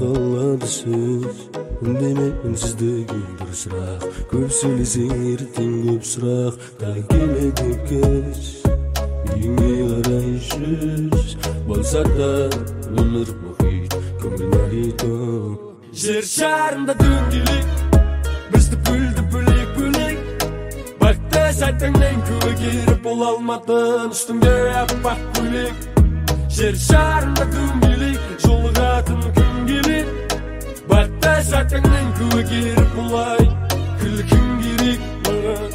kalады söz. Ündeme ünsüzdüğün bir sırak. Köp söylesең ертең көп сұрақ. Таң келеді кеш, үйіңе қарай жүз. Болса да өмір мұхит, көңіл мұхит. Жер шарында дөңгелек, бізді бөлді бөлек-бөлек. Бақты сайтыңнан көгеріп бола алмадың, үстіңде аппақ көйлек. Жер шарында дөңгелек, жолығатын күн келет. Бақты сайтыңнан көгеріп болай, күлкің керек маған.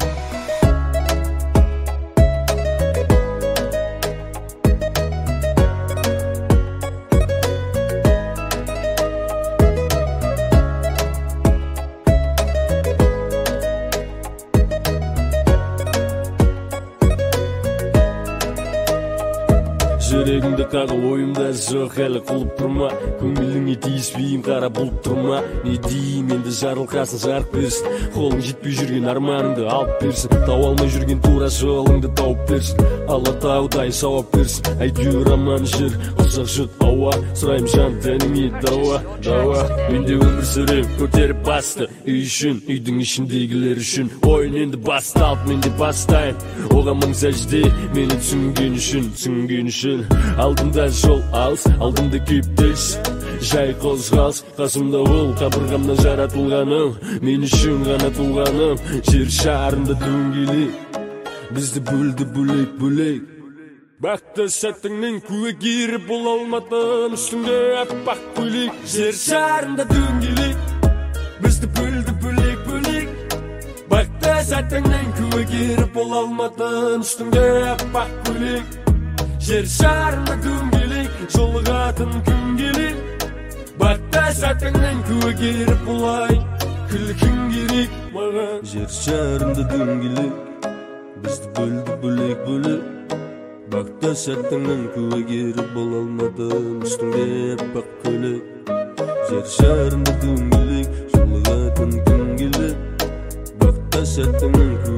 Жүрегіңді қағыл ойымда жоқ әлі құлып тұрма. Көңіліңе тиіспейім қара бұлып тұрма. Не дейім енді жарылқасын жарық берсін. Қолың жетпей жүрген арманыңды алып берсін. Тауалмай жүрген тура жолыңды тауып берсін. Алла таудай сауап берсін. Әйтеуір аман жүр ұзақ жұт ауа. Сұрайым жан тәніңе дауа. Менде өмір сүрем көтеріп басты. Үй үшін, үйдің ішіндегілер үшін. Ойын енді басталып менде бастайын. Оған мың сәжде мені түсінген үшін. Алдымда жол алыс, алдымда кептеліс. Жай қозғалыс, қасымда ол қабырғамнан жаратылғаным. Мен үшін ғана туғаным. Жер шарында дөңгелек, бізді бөлді бөлек-бөлек. Бақты сәтіңнен көгеріп бола алмадың, үстіңде аппақ көйлек. Жер шарында дөңгелек, бізді бөлді бөлек-бөлек. Бақты сәтіңнен көгеріп бола алмадың, үстіңде аппақ көйлек. Жер шарында дөңгелек, жолығатын күн келет. Бақты сәтіңнен көгеріп болай, күлкің керек маған. Жер шарында дөңгелек, бізді бөлді бөлек-бөлек. Бақты сәтіңнен көгеріп бола алмадың, үстіңде аппақ көйлек. Жер шарында дөңгелек, жолығатын күн келет. Бақты сәтіңнен